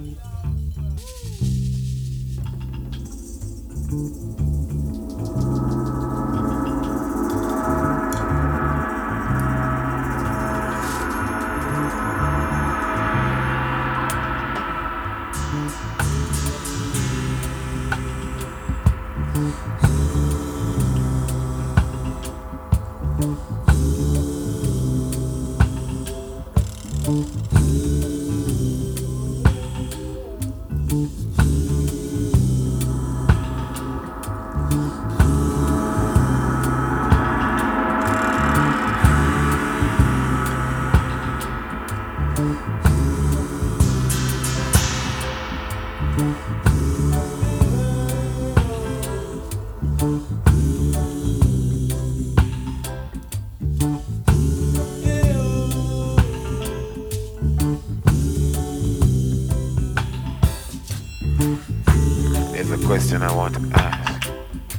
There's a question I want to ask.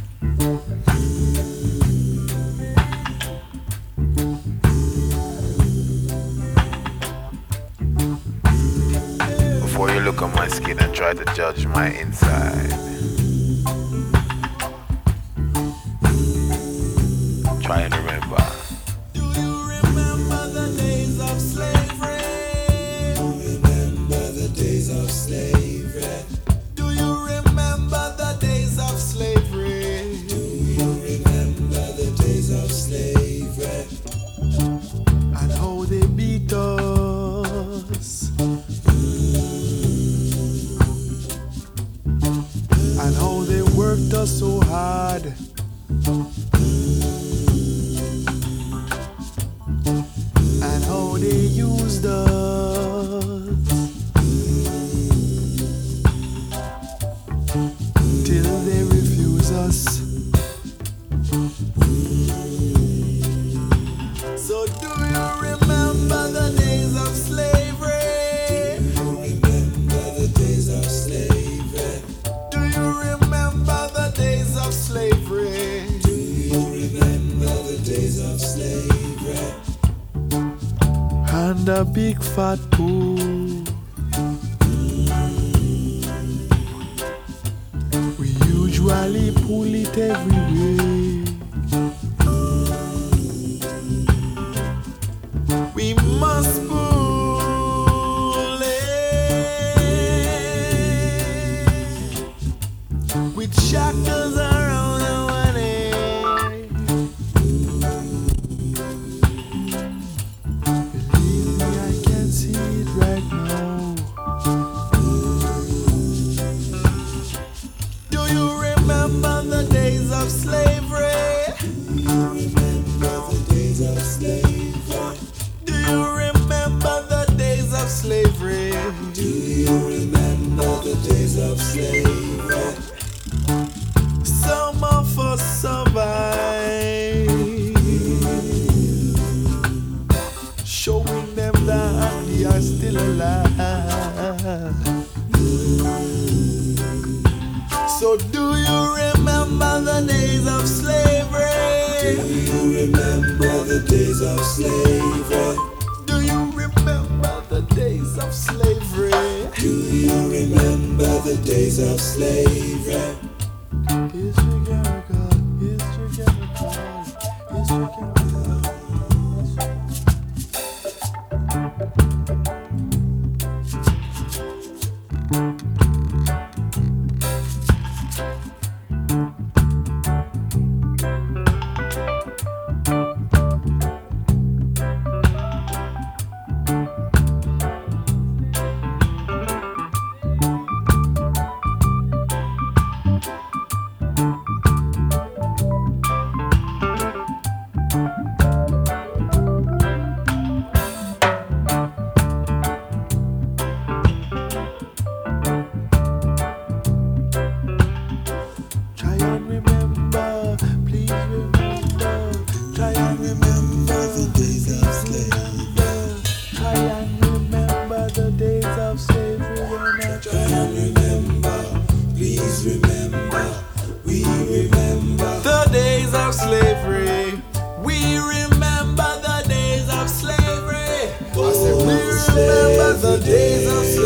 Before you look at my skin and try to judge my inside, try and remember. Do you remember the days of slavery? Remember the days of slavery. Do you remember the days of slavery? Do you remember the days of slavery? And how they beat us. And how they worked us so hard. And how they used us till they refuse us. So do you remember the days of slavery? Remember the days of slavery. Do you remember the days of slavery? Do you remember the days of slavery? And a big fat pool. We usually pull it every week. We must pull it with shackles around our neck. Believe me, I can see it right now. Do you remember the days of slavery? Do you remember the days of slavery? Do you remember the days of slavery? Do you remember the days of slavery? Some of us survive, showing them that we are still alive. So do you remember the days of slavery? Do you remember the days of slavery? Do you remember the days of slavery? Do you remember the days of slavery? History can recall, history can recall, history can recall. Try and remember, please remember. Try and remember the days of slavery. Try and remember the days of slavery. Try and remember, please remember. We remember the days of slavery. We remember the days of slavery. I said we remember the days of slavery.